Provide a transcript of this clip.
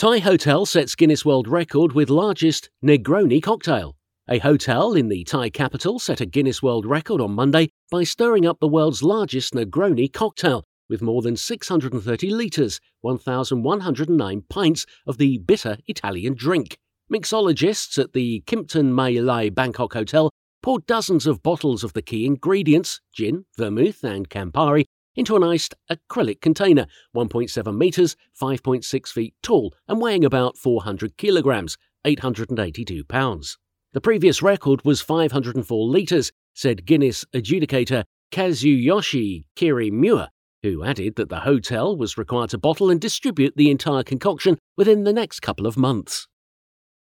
Thai hotel sets Guinness World Record with largest Negroni cocktail. A hotel in the Thai capital set a Guinness World Record on Monday by stirring up the world's largest Negroni cocktail with more than 630 litres, 1,109 pints of the bitter Italian drink. Mixologists at the Kimpton Mae Lai Bangkok Hotel poured dozens of bottles of the key ingredients, gin, vermouth and Campari, into an iced acrylic container, 1.7 metres, 5.6 feet tall and weighing about 400 kilograms, 882 pounds. The previous record was 504 litres, said Guinness adjudicator Kazuyoshi Kirimura, who added that the hotel was required to bottle and distribute the entire concoction within the next couple of months.